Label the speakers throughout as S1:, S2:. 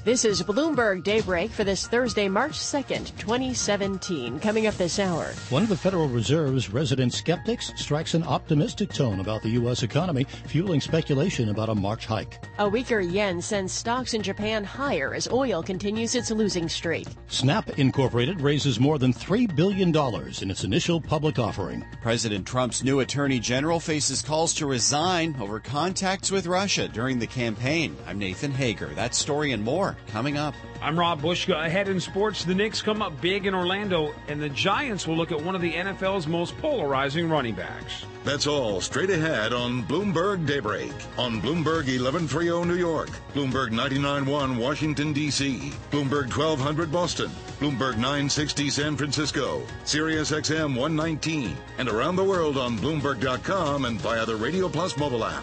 S1: This is Bloomberg Daybreak for this Thursday, March 2nd, 2017. Coming up this hour.
S2: One of the Federal Reserve's resident skeptics strikes an optimistic tone about the U.S. economy, fueling speculation about a March hike.
S1: A weaker yen sends stocks in Japan higher as oil continues its losing streak.
S2: Snap Incorporated raises more than $3 billion in its initial public offering.
S3: President Trump's new attorney general faces calls to resign over contacts with Russia during the campaign. I'm Nathan Hager. That story and more coming up.
S4: I'm Rob Bushka. Ahead in sports, the Knicks come up big in Orlando, and the Giants will look at one of the NFL's most polarizing running backs.
S5: That's all straight ahead on Bloomberg Daybreak. On Bloomberg 1130 New York, Bloomberg 99.1 Washington, D.C., Bloomberg 1200 Boston, Bloomberg 960 San Francisco, Sirius XM 119, and around the world on Bloomberg.com and via the Radio Plus mobile app.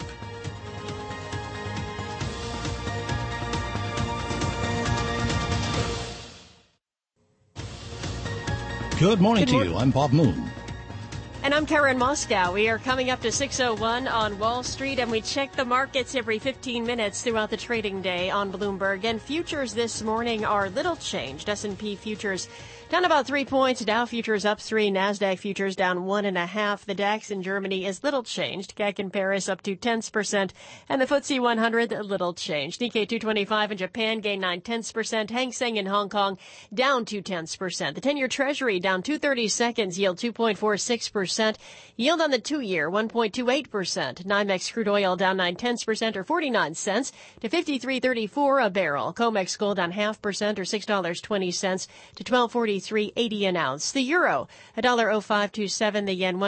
S2: Good morning to you. I'm Bob Moon.
S1: And I'm Karen Moscow. We are coming up to 6:01 on Wall Street, and we check the markets every 15 minutes throughout the trading day on Bloomberg. And futures this morning are little changed. S&P futures down about 3 points. Dow futures up 3. NASDAQ futures down 1.5. The DAX in Germany is little changed. CAC in Paris up 0.2%. And the FTSE 100 little changed. Nikkei 225 in Japan gained 0.9%. Hang Seng in Hong Kong down 0.2%. The 10-year Treasury down 2/30 seconds. Yield 2.46%. Yield on the 2-year 1.28%. NYMEX crude oil down 0.9% or 49 cents to 53.34 a barrel. COMEX gold down 0.5% or $6.20 to 12.4380 an ounce. The euro $1.0527. The yen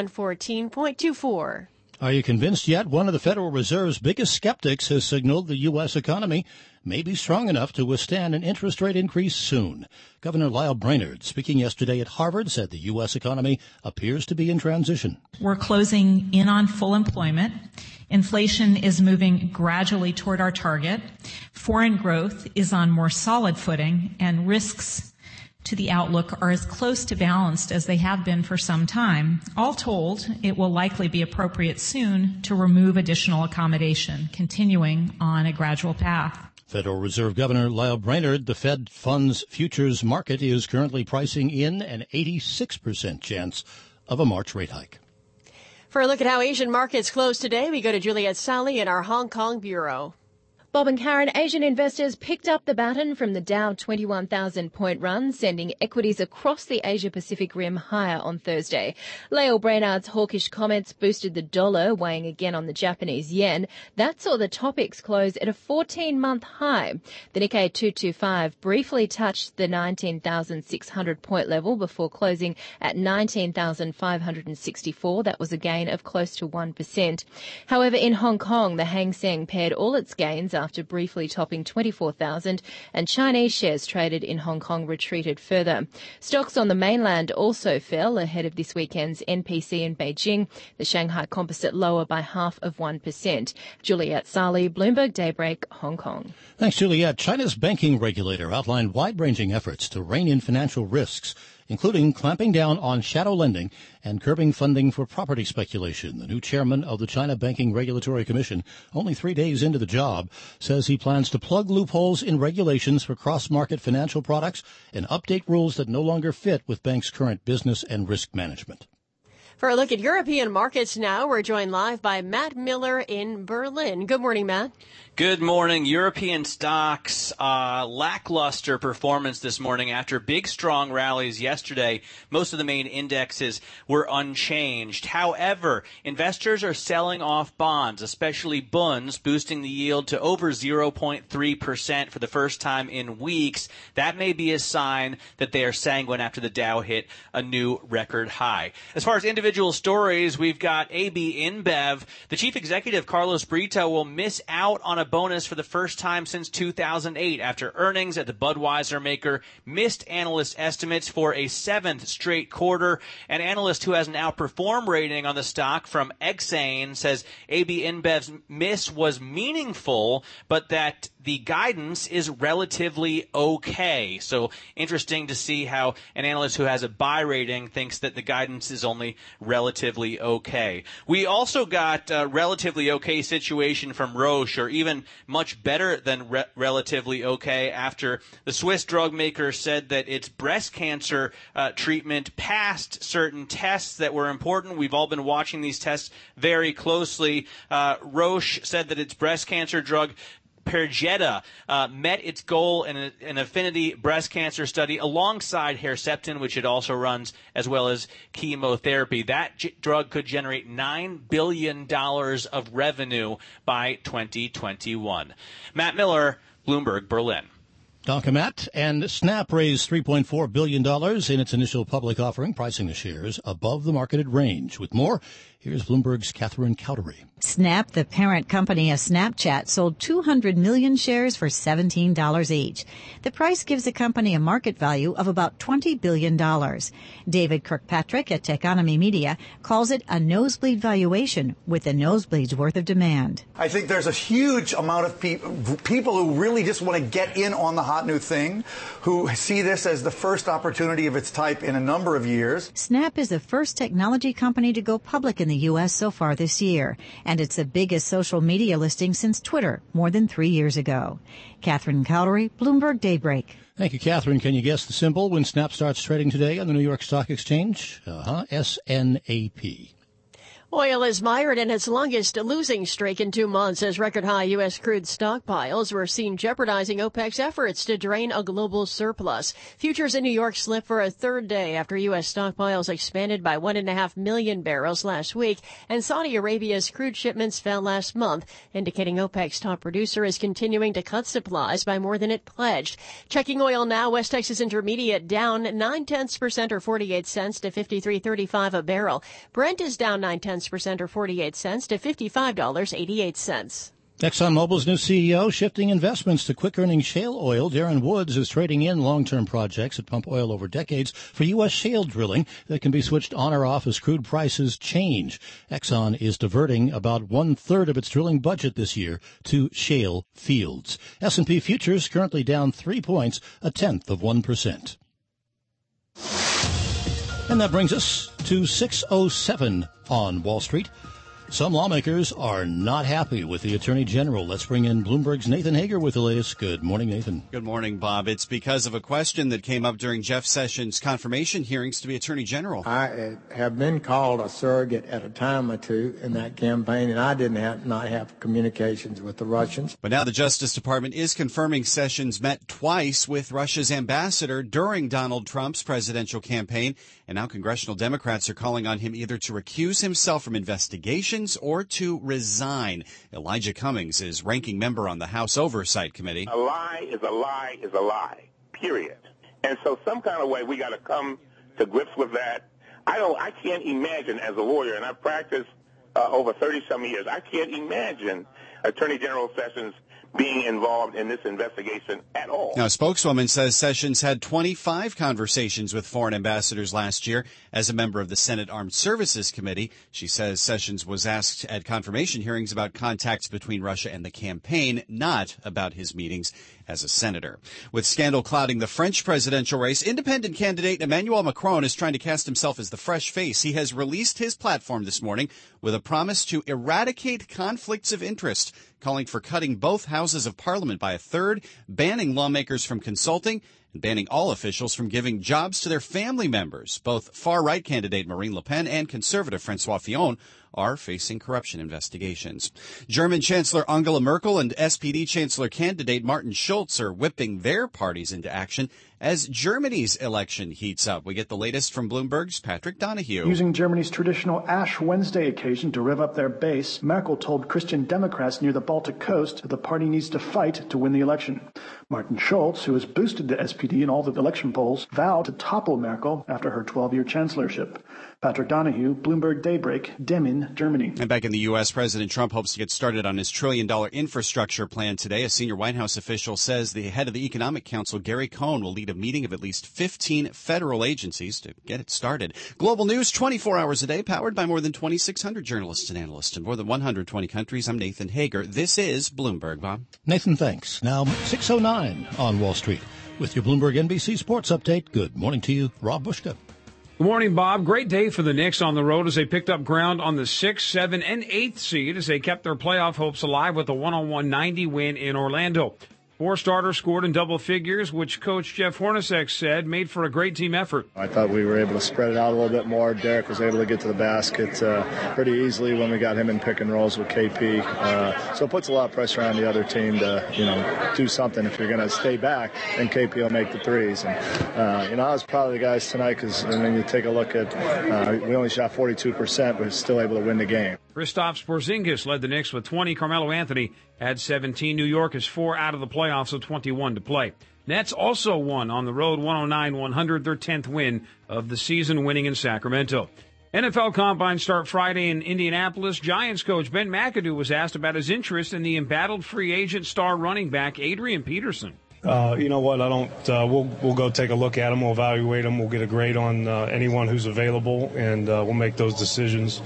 S1: 114.24.
S2: Are you convinced yet? One of the Federal Reserve's biggest skeptics has signaled the U.S. economy may be strong enough to withstand an interest rate increase soon. Governor Lael Brainerd, speaking yesterday at Harvard, said the U.S. economy appears to be in transition.
S6: We're closing in on full employment. Inflation is moving gradually toward our target. Foreign growth is on more solid footing, and risks to the outlook are as close to balanced as they have been for some time. All told, it will likely be appropriate soon to remove additional accommodation, continuing on a gradual path.
S2: Federal Reserve Governor Lael Brainerd, the Fed funds futures market is currently pricing in an 86% chance of a March rate hike.
S1: For a look at how Asian markets closed today, we go to Juliet Sally in our Hong Kong bureau.
S7: Bob and Karen, Asian investors picked up the baton from the Dow 21,000-point run, sending equities across the Asia-Pacific rim higher on Thursday. Lael Brainerd's hawkish comments boosted the dollar, weighing again on the Japanese yen. That saw the TOPIX close at a 14-month high. The Nikkei 225 briefly touched the 19,600-point level before closing at 19,564. That was a gain of close to 1%. However, in Hong Kong, the Hang Seng pared all its gains after briefly topping 24,000, and Chinese shares traded in Hong Kong retreated further. Stocks on the mainland also fell ahead of this weekend's NPC in Beijing, the Shanghai Composite lower by 0.5%. Juliet Sally, Bloomberg Daybreak, Hong Kong.
S2: Thanks, Juliet. China's banking regulator outlined wide-ranging efforts to rein in financial risks, including clamping down on shadow lending and curbing funding for property speculation. The new chairman of the China Banking Regulatory Commission, only 3 days into the job, says he plans to plug loopholes in regulations for cross-market financial products and update rules that no longer fit with banks' current business and risk management.
S1: For a look at European markets now, we're joined live by Matt Miller in Berlin. Good morning, Matt.
S8: Good morning. European stocks, lackluster performance this morning after big, strong rallies yesterday. Most of the main indexes were unchanged. However, investors are selling off bonds, especially bunds, boosting the yield to over 0.3% for the first time in weeks. That may be a sign that they are sanguine after the Dow hit a new record high. As far as individual stories, we've got AB InBev. The chief executive, Carlos Brito, will miss out on a bonus for the first time since 2008 after earnings at the Budweiser maker missed analyst estimates for a 7th straight quarter. An analyst who has an outperform rating on the stock from Exane says AB InBev's miss was meaningful, but that the guidance is relatively okay. So interesting to see how an analyst who has a buy rating thinks that the guidance is only relatively okay. We also got a relatively okay situation from Roche, or even much better than relatively okay, after the Swiss drug maker said that its breast cancer treatment passed certain tests that were important. We've all been watching these tests very closely. Roche said that its breast cancer drug Perjeta met its goal in an affinity breast cancer study alongside Herceptin, which it also runs, as well as chemotherapy. That drug could generate $9 billion of revenue by 2021. Matt Miller, Bloomberg, Berlin.
S2: Danke, Matt. And Snap raised $3.4 billion in its initial public offering, pricing the shares above the marketed range. With more, here's Bloomberg's Catherine Cowdery.
S9: Snap, the parent company of Snapchat, sold 200 million shares for $17 each. The price gives the company a market value of about $20 billion. David Kirkpatrick at Techonomy Media calls it a nosebleed valuation with a nosebleed's worth of demand.
S10: I think there's a huge amount of people who really just want to get in on the hot new thing, who see this as the first opportunity of its type in a number of years.
S9: Snap is the first technology company to go public in the U.S. so far this year, and it's the biggest social media listing since Twitter more than 3 years ago. Catherine Cowdery, Bloomberg Daybreak.
S2: Thank you, Catherine. Can you guess the symbol when Snap starts trading today on the New York Stock Exchange? SNAP.
S1: Oil is mired in its longest losing streak in 2 months as record-high U.S. crude stockpiles were seen jeopardizing OPEC's efforts to drain a global surplus. Futures in New York slipped for a third day after U.S. stockpiles expanded by 1.5 million barrels last week, and Saudi Arabia's crude shipments fell last month, indicating OPEC's top producer is continuing to cut supplies by more than it pledged. Checking oil now, West Texas Intermediate down 0.9% or 48 cents to $53.35 a barrel. Brent is down 0.9% or 48 cents to $55.88.
S2: ExxonMobil's new CEO shifting investments to quick-earning shale oil. Darren Woods is trading in long-term projects that pump oil over decades for U.S. shale drilling that can be switched on or off as crude prices change. Exxon is diverting about 1/3 of its drilling budget this year to shale fields. S&P futures currently down 3 points, 0.1%. And that brings us to 6:07 on Wall Street. Some lawmakers are not happy with the Attorney General. Let's bring in Bloomberg's Nathan Hager with the latest. Good morning, Nathan.
S3: Good morning, Bob. It's because of a question that came up during Jeff Sessions' confirmation hearings to be Attorney General.
S11: I have been called a surrogate at a time or two in that campaign, and I did not have communications with the Russians.
S3: But now the Justice Department is confirming Sessions met twice with Russia's ambassador during Donald Trump's presidential campaign, and now congressional Democrats are calling on him either to recuse himself from investigations or to resign. Elijah Cummings is ranking member on the House Oversight Committee.
S12: A lie is a lie is a lie, period. And so some kind of way we got to come to grips with that. I can't imagine as a lawyer, and I've practiced over 30-some years, I can't imagine Attorney General Sessions being involved in this investigation at all.
S3: Now, a spokeswoman says Sessions had 25 conversations with foreign ambassadors last year as a member of the Senate Armed Services Committee. She says Sessions was asked at confirmation hearings about contacts between Russia and the campaign, not about his meetings as a senator. With scandal clouding the French presidential race, independent candidate Emmanuel Macron is trying to cast himself as the fresh face. He has released his platform this morning with a promise to eradicate conflicts of interest, calling for cutting both houses of parliament by a third, banning lawmakers from consulting, and banning all officials from giving jobs to their family members. Both far-right candidate Marine Le Pen and conservative François Fillon are facing corruption investigations. German Chancellor Angela Merkel and SPD Chancellor candidate Martin Schulz are whipping their parties into action as Germany's election heats up. We get the latest from Bloomberg's Patrick Donahue.
S13: Using Germany's traditional Ash Wednesday occasion to rev up their base, Merkel told Christian Democrats near the Baltic coast that the party needs to fight to win the election. Martin Schulz, who has boosted the SPD in all the election polls, vowed to topple Merkel after her 12-year chancellorship. Patrick Donahue, Bloomberg Daybreak, Demmin, Germany.
S3: And back in the U.S., President Trump hopes to get started on his $1 trillion infrastructure plan today. A senior White House official says the head of the Economic Council, Gary Cohn, will lead a meeting of at least 15 federal agencies to get it started. Global news 24 hours a day, powered by more than 2,600 journalists and analysts in more than 120 countries. I'm Nathan Hager. This is Bloomberg, Bob.
S2: Nathan, thanks. Now, 6:09 on Wall Street. With your Bloomberg NBC Sports Update, good morning to you, Rob Bushka.
S4: Good morning, Bob. Great day for the Knicks on the road as they picked up ground on the 6th, 7th, and 8th seed as they kept their playoff hopes alive with a 101-90 win in Orlando. 4 starters scored in double figures, which Coach Jeff Hornacek said made for a great team effort.
S14: I thought we were able to spread it out a little bit more. Derek was able to get to the basket pretty easily when we got him in pick and rolls with KP. So it puts a lot of pressure on the other team to, do something. If you're going to stay back, then KP will make the threes. And, I was proud of the guys tonight because when you take a look at, we only shot 42%, but still able to win the game.
S4: Kristaps Porzingis led the Knicks with 20. Carmelo Anthony had 17. New York is 4 out of the playoffs with 21 to play. Nets also won on the road 109-100, their 10th win of the season, winning in Sacramento. NFL Combine start Friday in Indianapolis. Giants coach Ben McAdoo was asked about his interest in the embattled free agent star running back Adrian Peterson.
S15: You know what? I don't. We'll go take a look at them. We'll evaluate them. We'll get a grade on anyone who's available, and we'll make those decisions.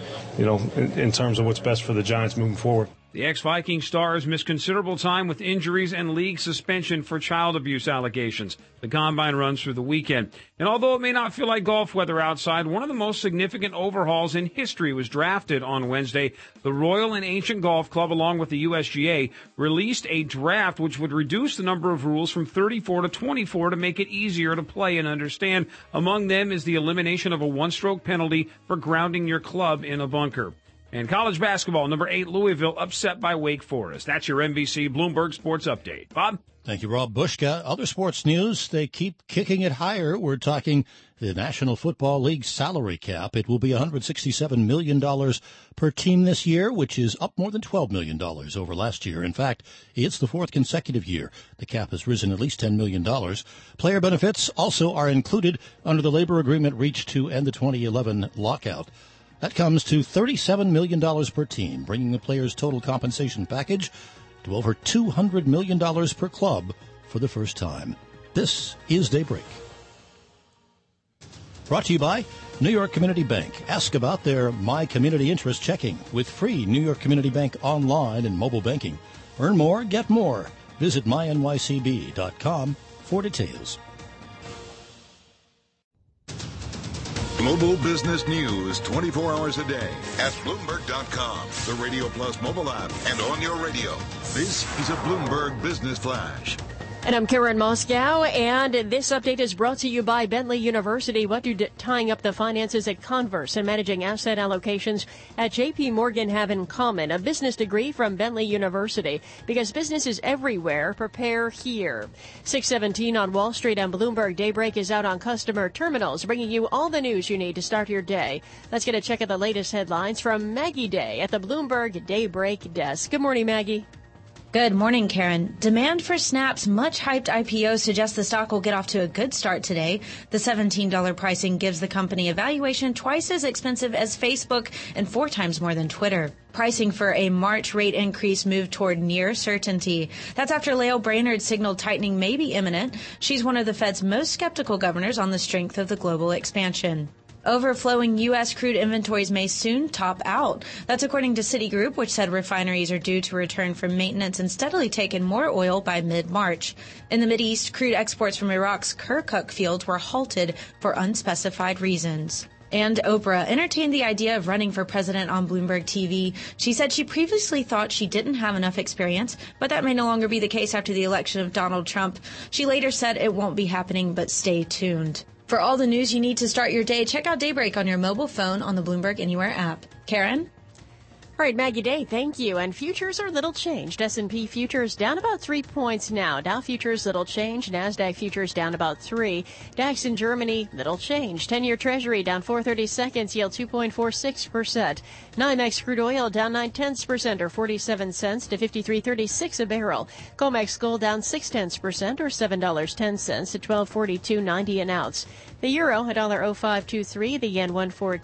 S15: In terms of what's best for the Giants moving forward.
S4: The ex-Viking stars missed considerable time with injuries and league suspension for child abuse allegations. The Combine runs through the weekend. And although it may not feel like golf weather outside, one of the most significant overhauls in history was drafted on Wednesday. The Royal and Ancient Golf Club, along with the USGA, released a draft which would reduce the number of rules from 34 to 24 to make it easier to play and understand. Among them is the elimination of a one-stroke penalty for grounding your club in a bunker. And college basketball, number 8 Louisville upset by Wake Forest. That's your NBC Bloomberg Sports Update. Bob?
S2: Thank you, Rob Bushka. Other sports news, they keep kicking it higher. We're talking the National Football League salary cap. It will be $167 million per team this year, which is up more than $12 million over last year. In fact, it's the 4th consecutive year the cap has risen at least $10 million. Player benefits also are included under the labor agreement reached to end the 2011 lockout. That comes to $37 million per team, bringing the players' total compensation package to over $200 million per club for the first time. This is Daybreak. Brought to you by New York Community Bank. Ask about their My Community Interest checking with free New York Community Bank online and mobile banking. Earn more, get more. Visit mynycb.com for details.
S5: Global business news 24 hours a day at Bloomberg.com, the Radio Plus mobile app, and on your radio. This is a Bloomberg Business Flash.
S1: And I'm Karen Moscow, and this update is brought to you by Bentley University. What do tying up the finances at Converse and managing asset allocations at J.P. Morgan have in common? A business degree from Bentley University. Because business is everywhere, prepare here. 6:17 on Wall Street and Bloomberg. Daybreak is out on customer terminals, bringing you all the news you need to start your day. Let's get a check of the latest headlines from Maggie Day at the Bloomberg Daybreak desk. Good morning, Maggie.
S16: Good morning, Karen. Demand for Snap's much-hyped IPO suggests the stock will get off to a good start today. The $17 pricing gives the company a valuation twice as expensive as Facebook and 4 times more than Twitter. Pricing for a March rate increase moved toward near certainty. That's after Lael Brainerd signaled tightening may be imminent. She's one of the Fed's most skeptical governors on the strength of the global expansion. Overflowing U.S. crude inventories may soon top out. That's according to Citigroup, which said refineries are due to return from maintenance and steadily take in more oil by mid-March. In the Mideast, crude exports from Iraq's Kirkuk field were halted for unspecified reasons. And Oprah entertained the idea of running for president on Bloomberg TV. She said she previously thought she didn't have enough experience, but that may no longer be the case after the election of Donald Trump. She later said it won't be happening, but stay tuned. For all the news you need to start your day, check out Daybreak on your mobile phone on the Bloomberg Anywhere app. Karen?
S1: All right, Maggie Day, thank you. And futures are little changed. S&P futures down about 3 points now. Dow futures little change. NASDAQ futures down about 3. DAX in Germany, little change. 10-year Treasury down 4/32, yield 2.46%. NYMEX crude oil down 0.9% or 47 cents to 53.36 a barrel. COMEX gold down 0.6% or $7.10 to 12.42.90 an ounce. The euro, $1.0523. The yen,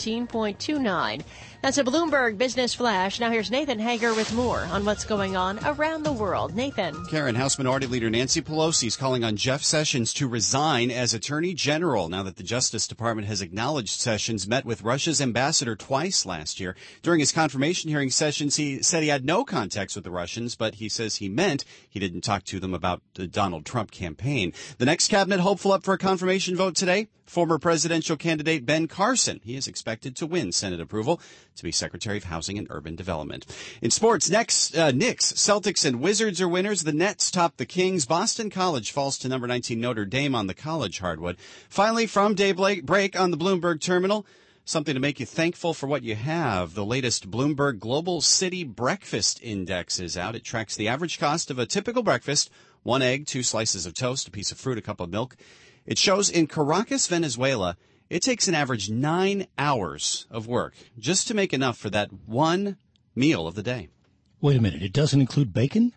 S1: 114.29. That's a Bloomberg Business Flash. Now here's Nathan Hager with more on what's going on around the world. Nathan.
S3: Karen, House Minority Leader Nancy Pelosi is calling on Jeff Sessions to resign as Attorney General now that the Justice Department has acknowledged Sessions met with Russia's ambassador twice last year. During his confirmation hearing, Sessions, he said he had no contacts with the Russians, but he says he meant he didn't talk to them about the Donald Trump campaign. The next cabinet hopeful up for a confirmation vote today? former presidential candidate Ben Carson. He is expected to win Senate approval to be Secretary of Housing and Urban Development. In sports, next, Knicks, Celtics, and Wizards are winners. The Nets top the Kings. Boston College falls to number 19 Notre Dame on the college hardwood. Finally, from daybreak on the Bloomberg Terminal, something to make you thankful for what you have. The latest Bloomberg Global City Breakfast Index is out. It tracks the average cost of a typical breakfast: 1 egg, 2 slices of toast, a piece of fruit, a cup of milk. It shows in Caracas, Venezuela, it takes an average 9 hours of work just to make enough for that one meal of the day.
S2: Wait a minute. It doesn't include bacon?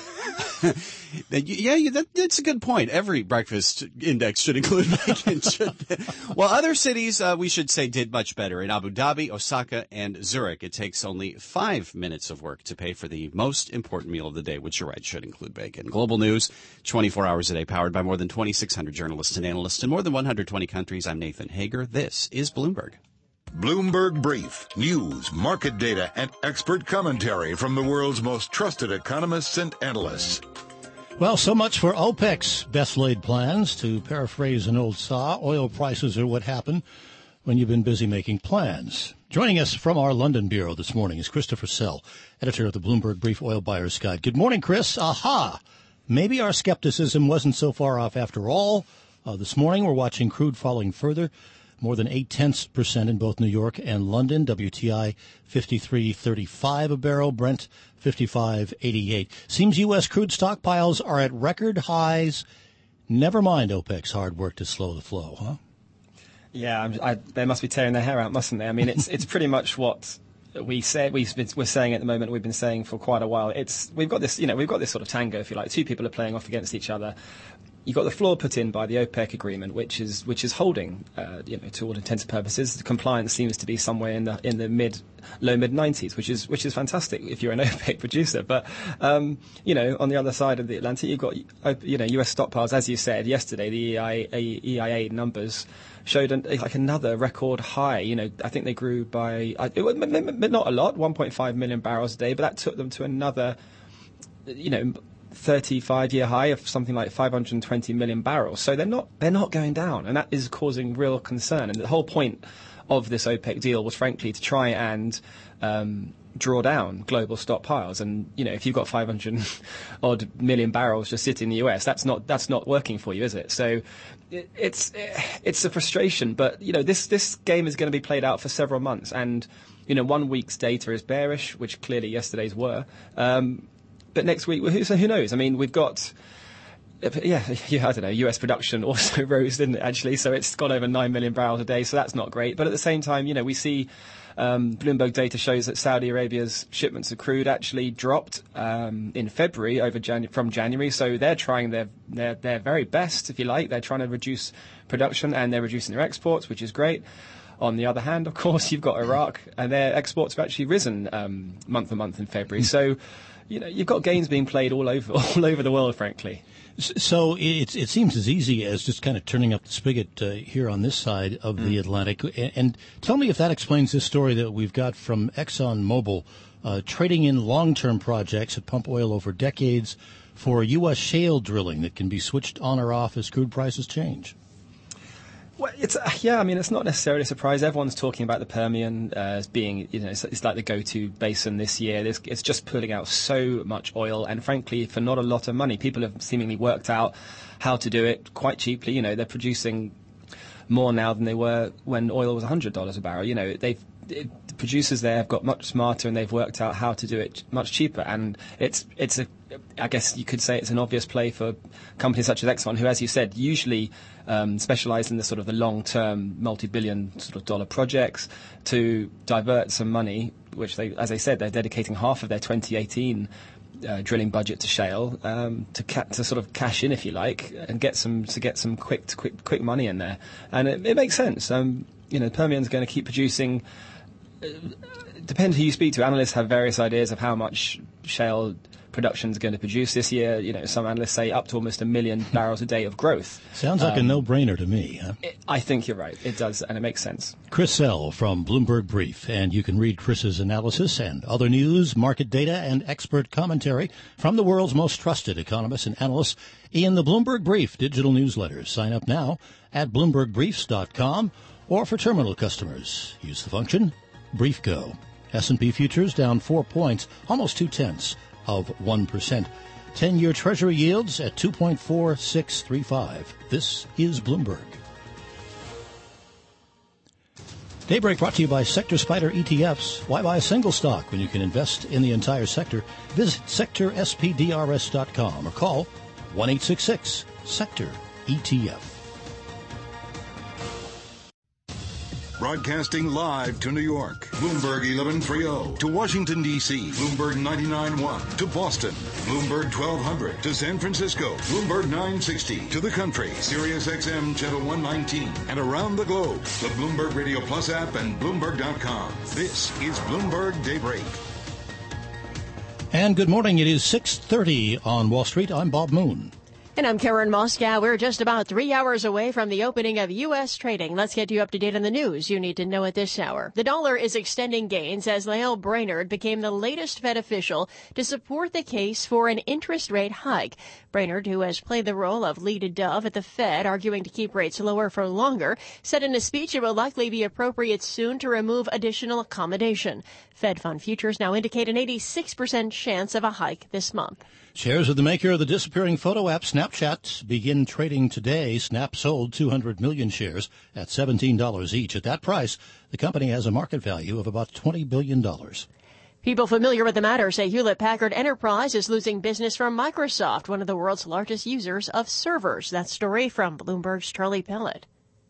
S3: Yeah, that's a good point. Every breakfast index should include bacon. Well, other cities, we should say, did much better. In Abu Dhabi, Osaka, and Zurich, it takes only 5 minutes of work to pay for the most important meal of the day, which you're right, should include bacon. Global news, 24 hours a day, powered by more than 2,600 journalists and analysts in more than 120 countries. I'm Nathan Hager. This is Bloomberg.
S5: Bloomberg Brief. News, market data, and expert commentary from the world's most trusted economists and analysts.
S2: Well, so much for OPEC's best-laid plans. To paraphrase an old saw, oil prices are what happen when you've been busy making plans. Joining us from our London bureau this morning is Christopher Sell, editor of the Bloomberg Brief Oil Buyer's Guide. Good morning, Chris. Aha! Maybe our skepticism wasn't so far off after all. This morning we're watching crude falling further, more than 0.8% in both New York and London. WTI 53.35 a barrel, Brent 55.88. Seems U.S. crude stockpiles are at record highs. Never mind OPEC's hard work to slow the flow, huh?
S17: Yeah, they must be tearing their hair out, mustn't they? I mean, it's pretty much what we're saying at the moment. We've been saying for quite a while. We've got this sort of tango, if you like. Two people are playing off against each other. You've got the floor put in by the OPEC agreement, which is holding, to all intents and purposes. The compliance seems to be somewhere in the low mid 90s, which is fantastic if you're an OPEC producer. But on the other side of the Atlantic, you've got US stockpiles, as you said yesterday. The EIA numbers showed another record high. I think they grew by not a lot, 1.5 million barrels a day, but that took them to another 35-year high of something like 520 million barrels. So they're not going down, and that is causing real concern. And the whole point of this OPEC deal was, frankly, to try and draw down global stockpiles. And if you've got 500 odd million barrels just sitting in the US, that's not working for you, is it? So it's a frustration. But this game is going to be played out for several months, and 1 week's data is bearish, which clearly yesterday's were. But next week, who knows? I mean, we've got, I don't know, US production also rose, didn't it, actually? So it's gone over 9 million barrels a day, so that's not great. But at the same time, we see Bloomberg data shows that Saudi Arabia's shipments of crude actually dropped in February from January. So they're trying their very best, if you like. They're trying to reduce production, and they're reducing their exports, which is great. On the other hand, of course, you've got Iraq, and their exports have actually risen month-to-month in February. So you've got games being played all over the world, frankly.
S2: So it seems as easy as just kind of turning up the spigot here on this side of the Atlantic. And tell me if that explains this story that we've got from ExxonMobil, trading in long-term projects that pump oil over decades for U.S. shale drilling that can be switched on or off as crude prices change.
S17: Well, it's not necessarily a surprise. Everyone's talking about the Permian as being, it's like the go-to basin this year. It's just pulling out so much oil, and frankly, for not a lot of money. People have seemingly worked out how to do it quite cheaply. They're producing more now than they were when oil was $100 a barrel. The producers there have got much smarter, and they've worked out how to do it much cheaper. And I guess you could say it's an obvious play for companies such as Exxon, who, as you said, usually specialize in the sort of the long-term, multi-billion sort of dollar projects, to divert some money, which they, as I said, they're dedicating half of their 2018 drilling budget to shale, to sort of cash in, if you like, and get some quick money in there. And it makes sense. The Permian's going to keep producing depends who you speak to. Analysts have various ideas of how much shale production is going to produce this year. You know, some analysts say up to almost 1 million barrels a day of growth.
S2: Sounds like a no-brainer to me. Huh?
S17: I think you're right. It does, and it makes sense.
S2: Chris Sell from Bloomberg Brief, and you can read Chris's analysis and other news, market data, and expert commentary from the world's most trusted economists and analysts in the Bloomberg Brief digital newsletters. Sign up now at BloombergBriefs.com, or for terminal customers, use the function BriefGo. S&P futures down 4 points, almost 0.2%. 10-year Treasury yields at 2.4635. This is Bloomberg. Daybreak brought to you by Sector Spider ETFs. Why buy a single stock when you can invest in the entire sector? Visit sectorspdrs.com or call 1-866-SECTOR-ETF.
S5: Broadcasting live to New York, Bloomberg 1130. To Washington, D.C., Bloomberg 99.1. To Boston, Bloomberg 1200. To San Francisco, Bloomberg 960. To the country, Sirius XM Channel 119. And around the globe, the Bloomberg Radio Plus app and Bloomberg.com. This is Bloomberg Daybreak.
S2: And good morning. It is 6:30 on Wall Street. I'm Bob Moon.
S1: And I'm Karen Moscow. We're just about 3 hours away from the opening of U.S. trading. Let's get you up to date on the news you need to know at this hour. The dollar is extending gains as Lael Brainard became the latest Fed official to support the case for an interest rate hike. Brainard, who has played the role of lead dove at the Fed, arguing to keep rates lower for longer, said in a speech it will likely be appropriate soon to remove additional accommodation. Fed fund futures now indicate an 86% chance of a hike this month.
S2: Shares of the maker of the disappearing photo app Snapchat begin trading today. Snap sold 200 million shares at $17 each. At that price, the company has a market value of about $20 billion.
S1: People familiar with the matter say Hewlett-Packard Enterprise is losing business from Microsoft, one of the world's largest users of servers. That story from Bloomberg's Charlie Pellet.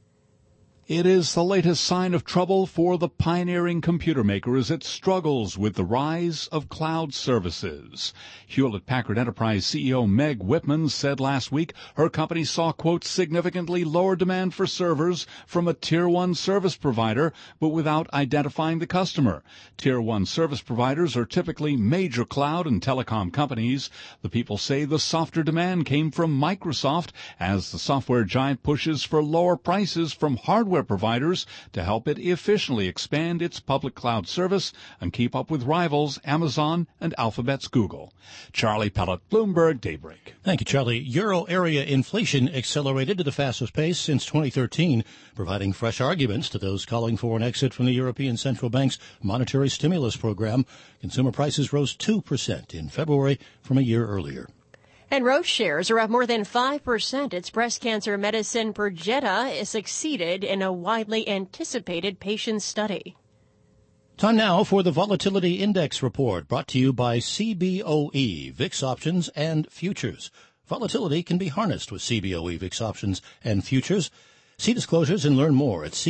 S18: It is the latest sign of trouble for the pioneering computer maker as it struggles with the rise of cloud services. Hewlett-Packard Enterprise CEO Meg Whitman said last week her company saw, quote, significantly lower demand for servers from a Tier 1 service provider, but without identifying the customer. Tier 1 service providers are typically major cloud and telecom companies. The people say the softer demand came from Microsoft as the software giant pushes for lower prices from hardware providers to help it efficiently expand its public cloud service and keep up with rivals Amazon and Alphabet's Google. Charlie Pellet, Bloomberg Daybreak.
S2: Thank you, Charlie. Euro area inflation accelerated to the fastest pace since 2013, providing fresh arguments to those calling for an exit from the European Central Bank's monetary stimulus program. Consumer prices rose 2% in February from a year earlier.
S1: And Roche shares are up more than 5%. Its breast cancer medicine Perjeta succeeded in a widely anticipated patient study.
S2: Time now for the Volatility Index Report, brought to you by CBOE, VIX Options and Futures. Volatility can be harnessed with CBOE, VIX Options and Futures. See disclosures and learn more at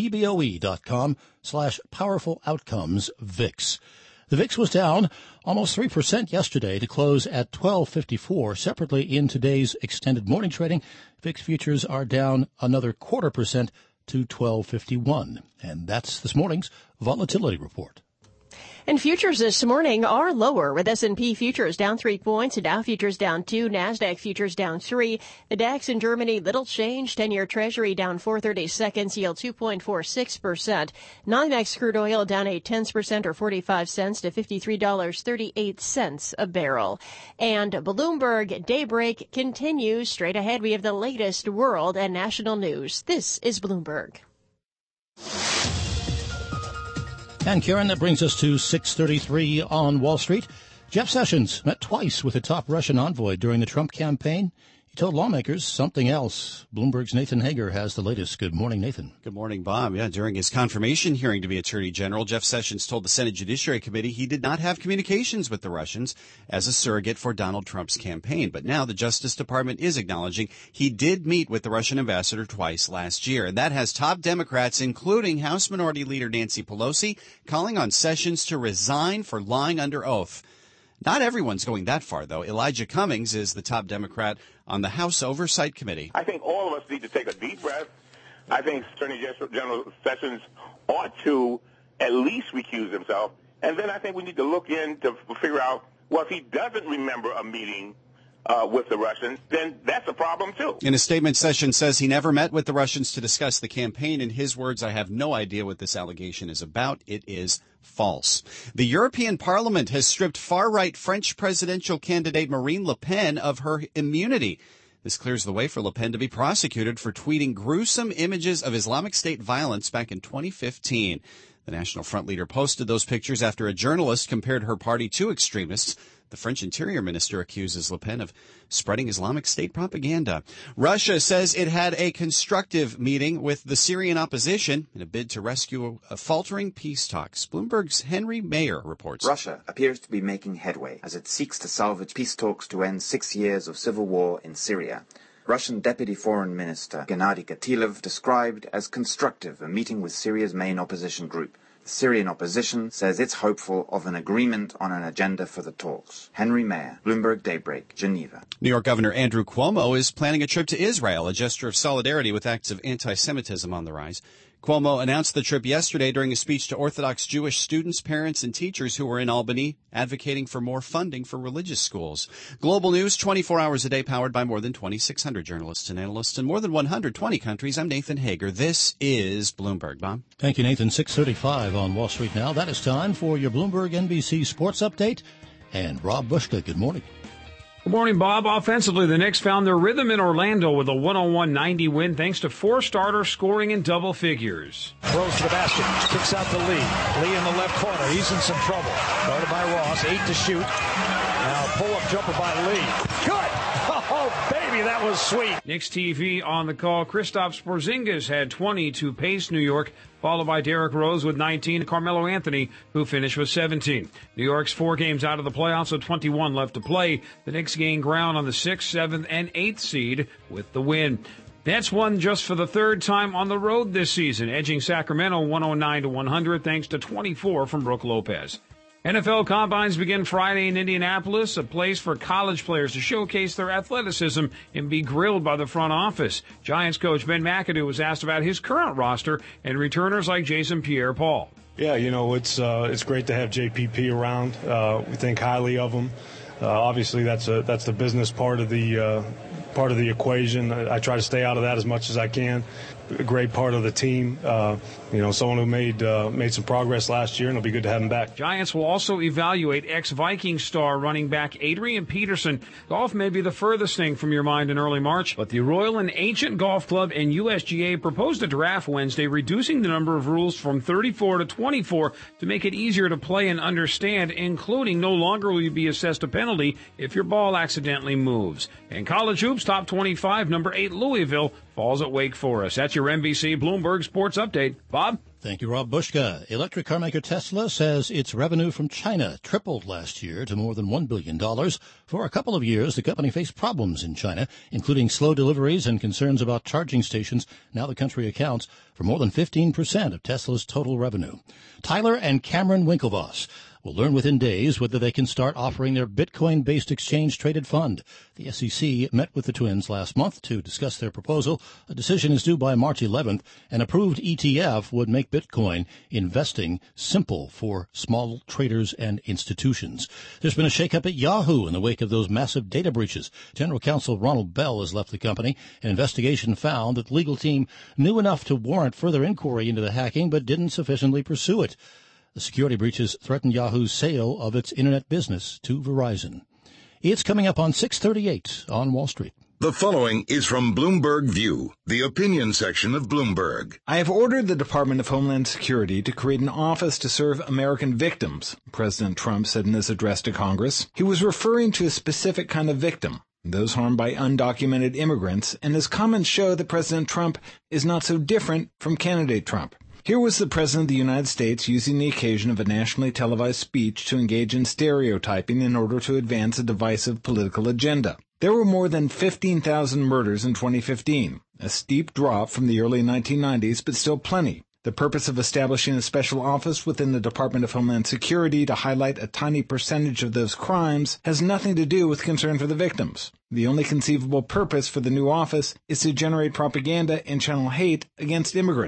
S2: cboe.com/powerfuloutcomesVIX. The VIX was down almost 3% yesterday to close at 1254. Separately, in today's extended morning trading, VIX futures are down another 0.25% to 1251. And that's this morning's Volatility Report.
S1: And futures this morning are lower, with S&P futures down 3 points, Dow futures down 2, NASDAQ futures down 3. The DAX in Germany, little change. 10-year Treasury down 4/32, yield 2.46%. NYMEX crude oil down 0.8% or 45 cents to $53.38 a barrel. And Bloomberg Daybreak continues. Straight ahead, we have the latest world and national news. This is Bloomberg.
S2: And Karen, that brings us to 6:33 on Wall Street. Jeff Sessions met twice with the top Russian envoy during the Trump campaign. He told lawmakers something else. Bloomberg's Nathan Hager has the latest. Good morning, Nathan.
S3: Good morning, Bob. Yeah, during his confirmation hearing to be Attorney General, Jeff Sessions told the Senate Judiciary Committee he did not have communications with the Russians as a surrogate for Donald Trump's campaign. But now the Justice Department is acknowledging he did meet with the Russian ambassador twice last year. And that has top Democrats, including House Minority Leader Nancy Pelosi, calling on Sessions to resign for lying under oath. Not everyone's going that far, though. Elijah Cummings is the top Democrat on the House Oversight Committee.
S12: I think all of us need to take a deep breath. I think Attorney General Sessions ought to at least recuse himself. And then I think we need to look in to figure out, well, if he doesn't remember a meeting with the Russians, then that's a problem, too.
S3: In a statement, Sessions says he never met with the Russians to discuss the campaign. In his words, I have no idea what this allegation is about. It is false. The European Parliament has stripped far-right French presidential candidate Marine Le Pen of her immunity. This clears the way for Le Pen to be prosecuted for tweeting gruesome images of Islamic State violence back in 2015. The National Front leader posted those pictures after a journalist compared her party to extremists. The French Interior Minister accuses Le Pen of spreading Islamic State propaganda. Russia says it had a constructive meeting with the Syrian opposition in a bid to rescue faltering peace talks. Bloomberg's Henry Mayer reports.
S19: Russia appears to be making headway as it seeks to salvage peace talks to end 6 years of civil war in Syria. Russian Deputy Foreign Minister Gennady Gatilov described as constructive a meeting with Syria's main opposition group. The Syrian opposition says it's hopeful of an agreement on an agenda for the talks. Henry Mayer, Bloomberg Daybreak, Geneva.
S3: New York Governor Andrew Cuomo is planning a trip to Israel, a gesture of solidarity with acts of anti-Semitism on the rise. Cuomo announced the trip yesterday during a speech to Orthodox Jewish students, parents, and teachers who were in Albany advocating for more funding for religious schools. Global news 24 hours a day, powered by more than 2,600 journalists and analysts in more than 120 countries. I'm Nathan Hager. This is Bloomberg. Bob?
S2: Thank you, Nathan. 6:35 on Wall Street now. That is time for your Bloomberg NBC Sports Update. And Rob Bushka, good morning.
S4: Good morning, Bob. Offensively, the Knicks found their rhythm in Orlando with a 101-90 win thanks to four starters scoring in double figures.
S20: Throws to the basket, kicks out to Lee. Lee in the left corner. He's in some trouble. Guarded by Ross. 8 to shoot. Now pull-up jumper by Lee. Good! Oh, baby, that was sweet.
S4: Knicks TV on the call. Kristaps Porzingis had 20 to pace New York, followed by Derrick Rose with 19, and Carmelo Anthony, who finished with 17. New York's 4 games out of the playoffs, so 21 left to play. The Knicks gained ground on the 6th, 7th, and 8th seed with the win. Nets won just for the third time on the road this season, edging Sacramento 109-100 thanks to 24 from Brook Lopez. NFL Combines begin Friday in Indianapolis, a place for college players to showcase their athleticism and be grilled by the front office. Giants coach Ben McAdoo was asked about his current roster and returners like Jason Pierre-Paul.
S15: Yeah, it's great to have JPP around. We think highly of him. Obviously, that's the business part of the equation. I try to stay out of that as much as I can. A great part of the team. Someone who made some progress last year, and it'll be good to have him back.
S4: Giants will also evaluate ex-Viking star running back Adrian Peterson. Golf may be the furthest thing from your mind in early March, but the Royal and Ancient Golf Club and USGA proposed a draft Wednesday, reducing the number of rules from 34 to 24 to make it easier to play and understand, including no longer will you be assessed a penalty if your ball accidentally moves. And college hoops, top 25, number 8 Louisville falls at Wake Forest. That's your NBC Bloomberg Sports Update. Bob?
S2: Thank you, Rob Bushka. Electric car maker Tesla says its revenue from China tripled last year to more than $1 billion. For a couple of years, the company faced problems in China, including slow deliveries and concerns about charging stations. Now the country accounts for more than 15% of Tesla's total revenue. Tyler and Cameron Winklevoss will learn within days whether they can start offering their Bitcoin-based exchange-traded fund. The SEC met with the twins last month to discuss their proposal. A decision is due by March 11th. An approved ETF would make Bitcoin investing simple for small traders and institutions. There's been a shakeup at Yahoo in the wake of those massive data breaches. General Counsel Ronald Bell has left the company. An investigation found that the legal team knew enough to warrant further inquiry into the hacking, but didn't sufficiently pursue it. The security breaches threatened Yahoo's sale of its internet business to Verizon. It's coming up on 6:38 on Wall Street.
S5: The following is from Bloomberg View, the opinion section of Bloomberg.
S21: I have ordered the Department of Homeland Security to create an office to serve American victims, President Trump said in his address to Congress. He was referring to a specific kind of victim, those harmed by undocumented immigrants, and his comments show that President Trump is not so different from candidate Trump. Here was the President of the United States using the occasion of a nationally televised speech to engage in stereotyping in order to advance a divisive political agenda. There were more than 15,000 murders in 2015, a steep drop from the early 1990s, but still plenty. The purpose of establishing a special office within the Department of Homeland Security to highlight a tiny percentage of those crimes has nothing to do with concern for the victims. The only conceivable purpose for the new office is to generate propaganda and channel hate against immigrants.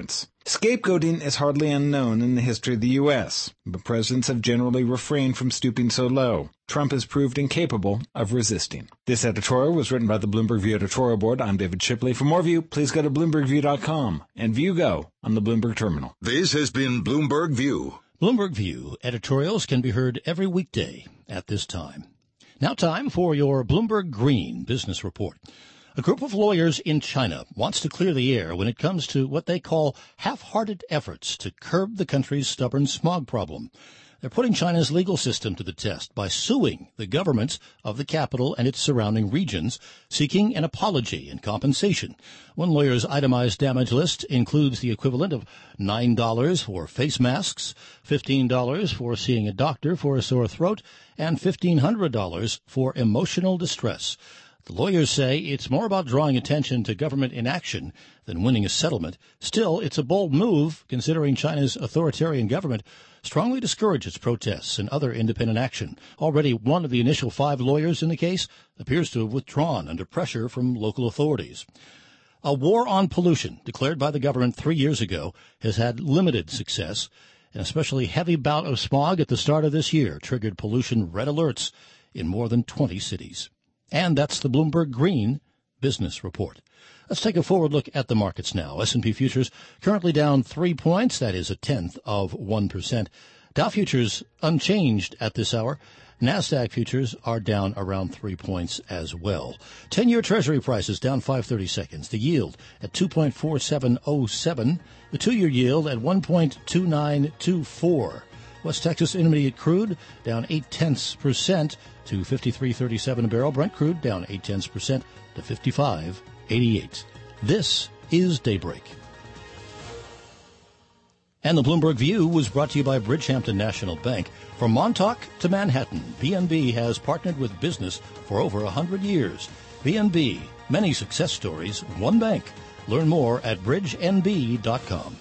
S21: Scapegoating is hardly unknown in the history of the U.S., but presidents have generally refrained from stooping so low. Trump has proved incapable of resisting. This editorial was written by the Bloomberg View editorial board. I'm David Shipley. For more View, please go to BloombergView.com and View Go on the Bloomberg Terminal.
S5: This has been Bloomberg View.
S2: Bloomberg View editorials can be heard every weekday at this time. Now time for your Bloomberg Green Business Report. A group of lawyers in China wants to clear the air when it comes to what they call half-hearted efforts to curb the country's stubborn smog problem. They're putting China's legal system to the test by suing the governments of the capital and its surrounding regions, seeking an apology and compensation. One lawyer's itemized damage list includes the equivalent of $9 for face masks, $15 for seeing a doctor for a sore throat, and $1,500 for emotional distress. The lawyers say it's more about drawing attention to government inaction than winning a settlement. Still, it's a bold move, considering China's authoritarian government strongly discourages protests and other independent action. Already, one of the initial 5 lawyers in the case appears to have withdrawn under pressure from local authorities. A war on pollution, declared by the government 3 years ago, has had limited success. An especially heavy bout of smog at the start of this year triggered pollution red alerts in more than 20 cities. And that's the Bloomberg Green Business Report. Let's take a forward look at the markets now. S&P futures currently down 3 points. That is 0.1%. Dow futures unchanged at this hour. NASDAQ futures are down around 3 points as well. 10-year Treasury prices down 5/32. The yield at 2.4707. The 2-year yield at 1.2924. West Texas Intermediate crude down 0.8% to 53.37 a barrel. Brent crude down 0.8% to 55.88. This is Daybreak. And the Bloomberg View was brought to you by Bridgehampton National Bank. From Montauk to Manhattan, BNB has partnered with business for over 100 years. BNB, many success stories, one bank. Learn more at bridgenb.com.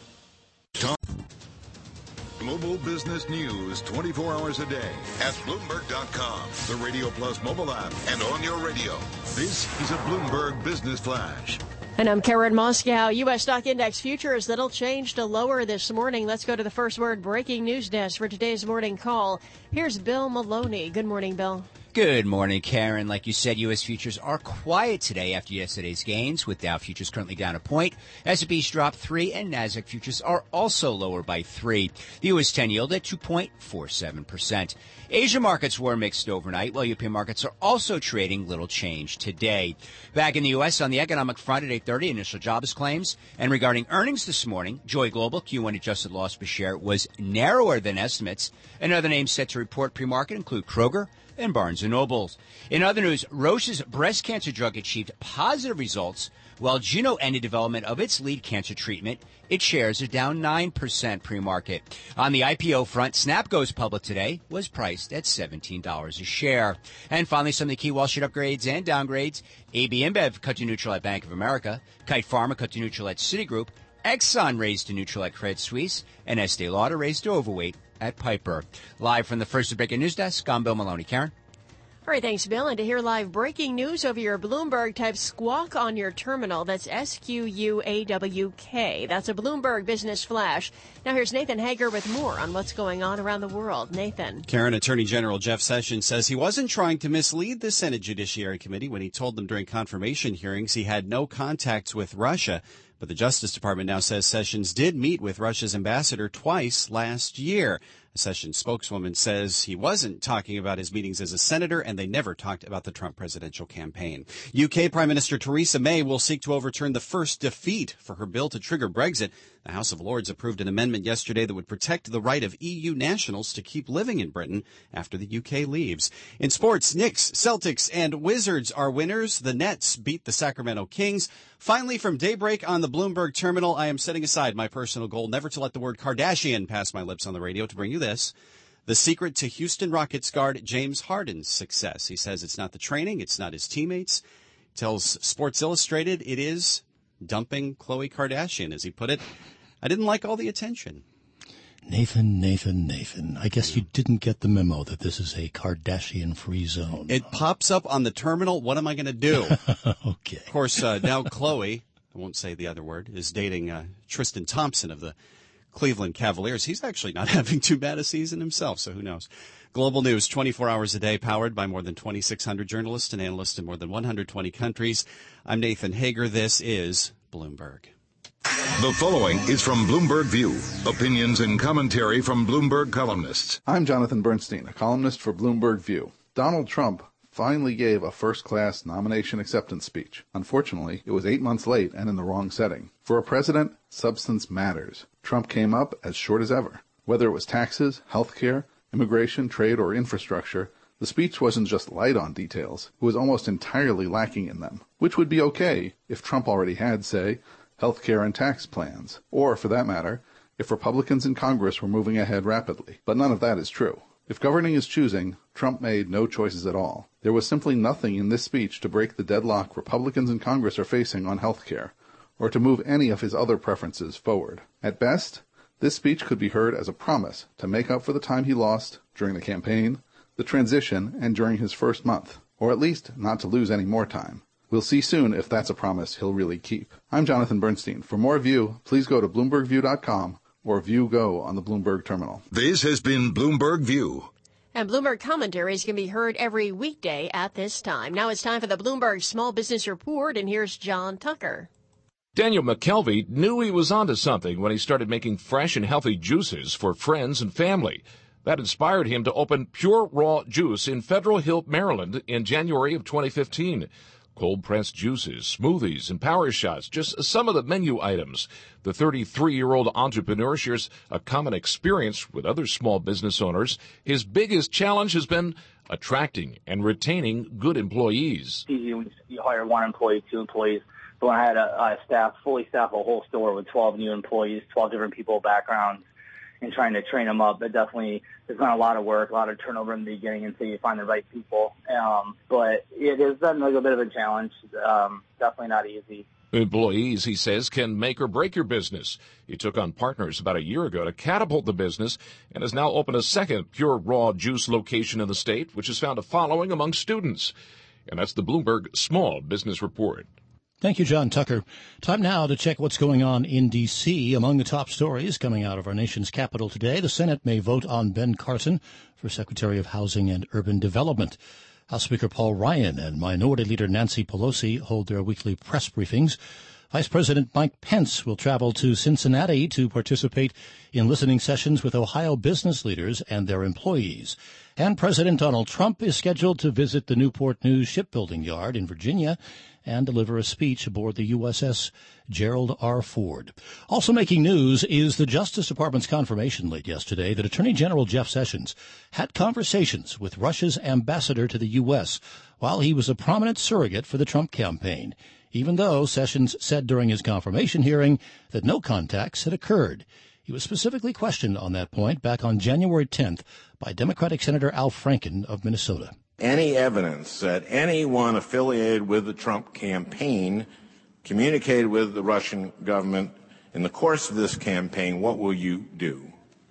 S5: Global business news 24 hours a day at Bloomberg.com, the Radio Plus mobile app, and on your radio. This is a Bloomberg Business Flash.
S1: And I'm Karen Moscow. U.S. stock index futures little change to lower this morning. Let's go to the First Word breaking news desk for today's morning call. Here's Bill Maloney. Good morning, Bill.
S6: Good morning, Karen. Like you said, U.S. futures are quiet today after yesterday's gains, with Dow futures currently down a point. S&P's dropped 3, and NASDAQ futures are also lower by 3. The U.S. 10 yield at 2.47%. Asia markets were mixed overnight, while European markets are also trading little change today. Back in the U.S. on the economic front at 8:30, initial jobs claims. And regarding earnings this morning, Joy Global Q1 adjusted loss per share was narrower than estimates. And other names set to report pre-market include Kroger and Barnes & Noble. In other news, Roche's breast cancer drug achieved positive results, while Juno ended development of its lead cancer treatment. Its shares are down 9% pre-market. On the IPO front, Snap goes public today, was priced at $17 a share. And finally, some of the key Wall Street upgrades and downgrades. AB InBev cut to neutral at Bank of America. Kite Pharma cut to neutral at Citigroup. Exxon raised to neutral at Credit Suisse. And Estee Lauder raised to overweight at Piper. Live from the First Breaking News Desk, I'm Bill Maloney. Karen?
S1: All right, thanks, Bill. And to hear live breaking news over your Bloomberg, type squawk on your terminal. That's SQUAWK. That's a Bloomberg Business Flash. Now here's Nathan Hager with more on what's going on around the world. Nathan.
S3: Karen, Attorney General Jeff Sessions says he wasn't trying to mislead the Senate Judiciary Committee when he told them during confirmation hearings he had no contacts with Russia. But the Justice Department now says Sessions did meet with Russia's ambassador twice last year. A Sessions spokeswoman says he wasn't talking about his meetings as a senator, and they never talked about the Trump presidential campaign. UK Prime Minister Theresa May will seek to overturn the first defeat for her bill to trigger Brexit. The House of Lords approved an amendment yesterday that would protect the right of EU nationals to keep living in Britain after the UK leaves. In sports, Knicks, Celtics, and Wizards are winners. The Nets beat the Sacramento Kings. Finally, from Daybreak on the Bloomberg Terminal, I am setting aside my personal goal never to let the word Kardashian pass my lips on the radio to bring you this. The secret to Houston Rockets guard James Harden's success. He says it's not the training, it's not his teammates. He tells Sports Illustrated it is dumping Khloe Kardashian, as he put it. I didn't like all the attention.
S2: Nathan. I guess you didn't get the memo that this is a Kardashian-free zone.
S3: It pops up on the terminal. What am I going to do?
S2: Okay.
S3: Of course, now Khloe I won't say the other word, is dating Tristan Thompson of the Cleveland Cavaliers. He's actually not having too bad a season himself, so who knows. Global News, 24 hours a day, powered by more than 2,600 journalists and analysts in more than 120 countries. I'm Nathan Hager. This is Bloomberg.
S5: The following is from Bloomberg View. Opinions and commentary from Bloomberg columnists.
S7: I'm Jonathan Bernstein, a columnist for Bloomberg View. Donald Trump finally gave a first-class nomination acceptance speech. Unfortunately, it was 8 months late and in the wrong setting. For a president, substance matters. Trump came up as short as ever. Whether it was taxes, health care, immigration, trade, or infrastructure, the speech wasn't just light on details. It was almost entirely lacking in them, which would be okay if Trump already had, say, health care and tax plans, or, for that matter, if Republicans in Congress were moving ahead rapidly. But none of that is true. If governing is choosing, Trump made no choices at all. There was simply nothing in this speech to break the deadlock Republicans in Congress are facing on health care, or to move any of his other preferences forward. At best, this speech could be heard as a promise to make up for the time he lost during the campaign, the transition, and during his first month, or at least not to lose any more time. We'll see soon if that's a promise he'll really keep. I'm Jonathan Bernstein. For more View, please go to BloombergView.com or View Go on the Bloomberg terminal.
S5: This has been Bloomberg View.
S1: And Bloomberg commentaries can be heard every weekday at this time. Now it's time for the Bloomberg Small Business Report, and here's John Tucker.
S22: Daniel McKelvey knew he was onto something when he started making fresh and healthy juices for friends and family. That inspired him to open Pure Raw Juice in Federal Hill, Maryland in January of 2015. Cold-pressed juices, smoothies, and power shots, just some of the menu items. The 33-year-old entrepreneur shares a common experience with other small business owners. His biggest challenge has been attracting and retaining good employees.
S23: It's easy when you hire one employee, two employees. But when I had a fully staff a whole store with 12 new employees, 12 different people, backgrounds, and trying to train them up, there's been a lot of work, a lot of turnover in the beginning until you find the right people. But it has been a little bit of a challenge. Definitely not easy.
S22: Employees, he says, can make or break your business. He took on partners about a year ago to catapult the business and has now opened a second Pure Raw Juice location in the state, which has found a following among students. And that's the Bloomberg Small Business Report.
S2: Thank you, John Tucker. Time now to check what's going on in D.C. Among the top stories coming out of our nation's capital today, the Senate may vote on Ben Carson for Secretary of Housing and Urban Development. House Speaker Paul Ryan and Minority Leader Nancy Pelosi hold their weekly press briefings. Vice President Mike Pence will travel to Cincinnati to participate in listening sessions with Ohio business leaders and their employees. And President Donald Trump is scheduled to visit the Newport News shipbuilding yard in Virginia and deliver a speech aboard the USS Gerald R. Ford. Also making news is the Justice Department's confirmation late yesterday that Attorney General Jeff Sessions had conversations with Russia's ambassador to the U.S. while he was a prominent surrogate for the Trump campaign, even though Sessions said during his confirmation hearing that no contacts had occurred. He was specifically questioned on that point back on January 10th by Democratic Senator Al Franken of Minnesota.
S24: Any evidence that anyone affiliated with the Trump campaign communicated with the Russian government in the course of this campaign, what will you do?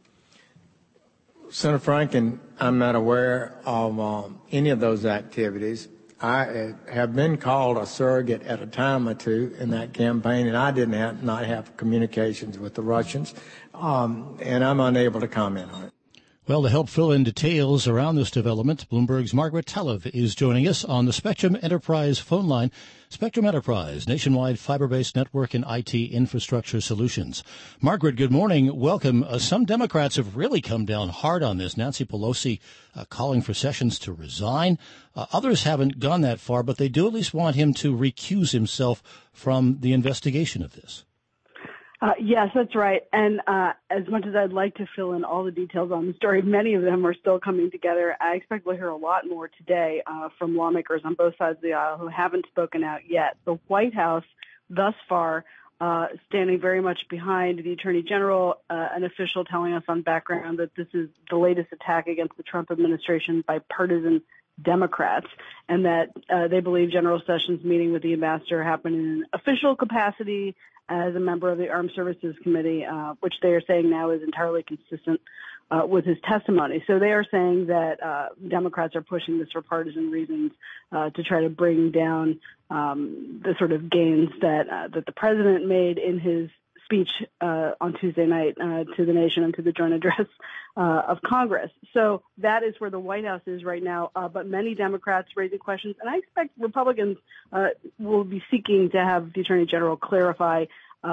S11: Senator Franken, I'm not aware of any of those activities. I have been called a surrogate at a time or two in that campaign, and I did not have communications with the Russians, and I'm unable to comment on it.
S2: Well, to help fill in details around this development, Bloomberg's Margaret Telev is joining us on the Spectrum Enterprise phone line. Spectrum Enterprise, nationwide fiber-based network and IT infrastructure solutions. Margaret, good morning. Welcome. Some Democrats have really come down hard on this. Nancy Pelosi calling for Sessions to resign. Others haven't gone that far, but they do at least want him to recuse himself from the investigation of this.
S25: Yes, that's right. And as much as I'd like to fill in all the details on the story, many of them are still coming together. I expect we'll hear a lot more today from lawmakers on both sides of the aisle who haven't spoken out yet. The White House, thus far, standing very much behind the Attorney General, an official telling us on background that this is the latest attack against the Trump administration by partisan Democrats, and that they believe General Sessions' meeting with the ambassador happened in an official capacity as a member of the Armed Services Committee, which they are saying now is entirely consistent with his testimony. So they are saying that Democrats are pushing this for partisan reasons to try to bring down the sort of gains that the president made in his speech on Tuesday night to the nation and to the joint address of Congress. So that is where the White House is right now. But many Democrats raising questions, and I expect Republicans will be seeking to have the Attorney General clarify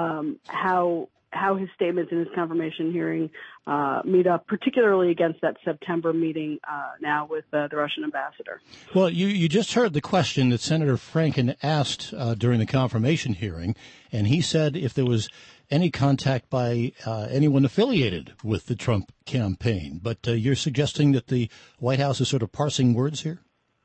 S25: how his statements in his confirmation hearing meet up, particularly against that September meeting now with the Russian ambassador.
S2: Well, you just heard the question that Senator Franken asked during the confirmation hearing, and he said if there was any contact by anyone affiliated with the Trump campaign. But you're suggesting that the White House is sort of parsing words here?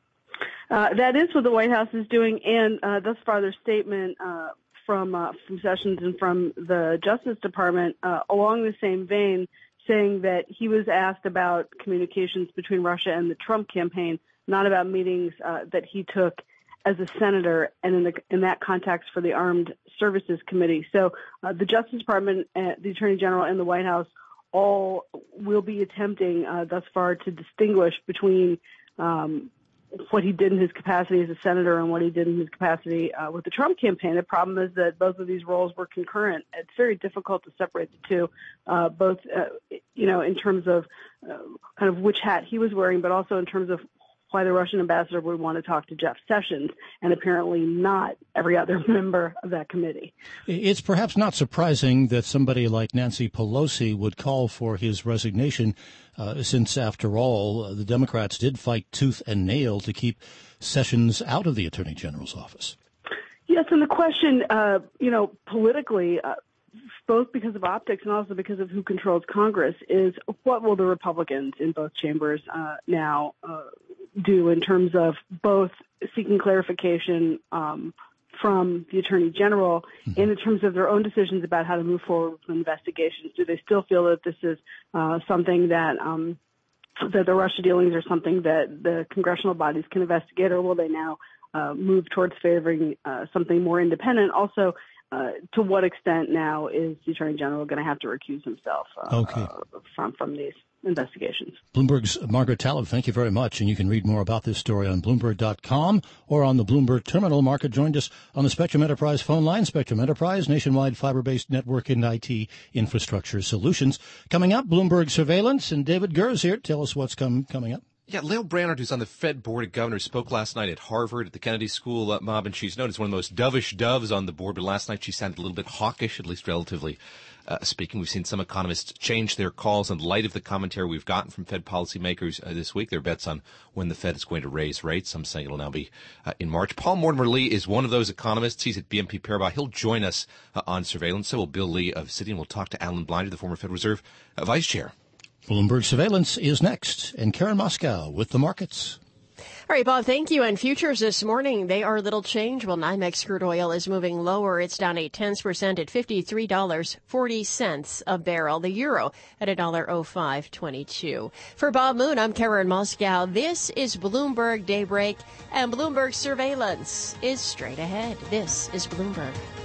S25: That is what the White House is doing, and thus far their statement from Sessions and from the Justice Department along the same vein, saying that he was asked about communications between Russia and the Trump campaign, not about meetings that he took as a senator and in that context for the Armed Services Committee. So the Justice Department, the Attorney General, and the White House all will be attempting thus far to distinguish between what he did in his capacity as a senator and what he did in his capacity with the Trump campaign. The problem is that both of these roles were concurrent. It's very difficult to separate the two, both, in terms of kind of which hat he was wearing, but also in terms of why the Russian ambassador would want to talk to Jeff Sessions and apparently not every other member of that committee.
S2: It's perhaps not surprising that somebody like Nancy Pelosi would call for his resignation, since, after all, the Democrats did fight tooth and nail to keep Sessions out of the Attorney General's office.
S25: Yes, and the question, politically, both because of optics and also because of who controls Congress, is what will the Republicans in both chambers now do in terms of both seeking clarification from the Attorney General and in terms of their own decisions about how to move forward with investigations. Do they still feel that this is something that the Russia dealings are something that the congressional bodies can investigate, or will they now move towards favoring something more independent? Also, to what extent now is the Attorney General going to have to recuse himself from these investigations?
S2: Bloomberg's Margaret Taleb, thank you very much. And you can read more about this story on Bloomberg.com or on the Bloomberg Terminal. Margaret joined us on the Spectrum Enterprise phone line. Spectrum Enterprise, nationwide fiber-based network and IT infrastructure solutions. Coming up, Bloomberg Surveillance, and David Gers here. Tell us what's coming up.
S8: Yeah, Lael Brainard, who's on the Fed Board of Governors, spoke last night at Harvard at the Kennedy School mob, and she's known as one of the most dovish doves on the board. But last night she sounded a little bit hawkish, at least relatively speaking. We've seen some economists change their calls in light of the commentary we've gotten from Fed policymakers this week. Their bets on when the Fed is going to raise rates. Some saying it'll now be in March. Paul Mortimer-Lee is one of those economists. He's at BNP Paribas. He'll join us on surveillance. So will Bill Lee of Citi, and we'll talk to Alan Blinder, the former Fed Reserve Vice Chair.
S2: Bloomberg Surveillance is next, and Karen Moscow with the markets.
S1: All right, Bob, thank you. And futures this morning, they are little change. Well, NYMEX crude oil is moving lower. It's down 0.8% at $53.40 a barrel. The euro at $1.0522. For Bob Moon, I'm Karen Moscow. This is Bloomberg Daybreak, and Bloomberg Surveillance is straight ahead. This is Bloomberg.